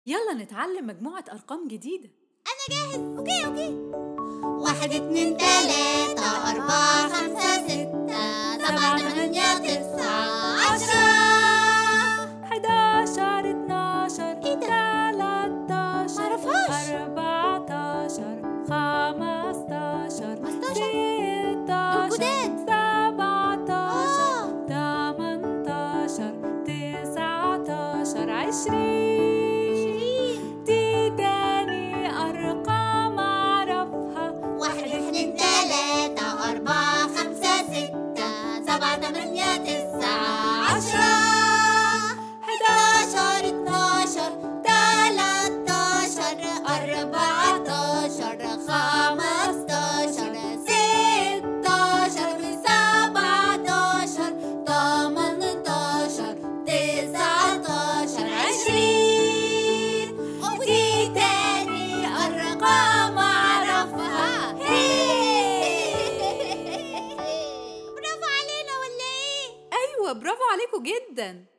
يلا نتعلم مجموعة أرقام جديدة. أنا جاهز. أوكي. 1 2 3 4 5 6 7 8 9 10 11 12 إيه ده؟ 13 معرفهاش. 14 15 16 جداد. 17 18 19 20. دي تاني أرقام أعرفها. 1 2 3 4 5 6 7 8 9 10 11 12 13 14 15 16 17 18 19 20. ودي تاني أرقام أعرفها. برافو علينا ولا إيه؟ أيوة، برافو عليكم جداً.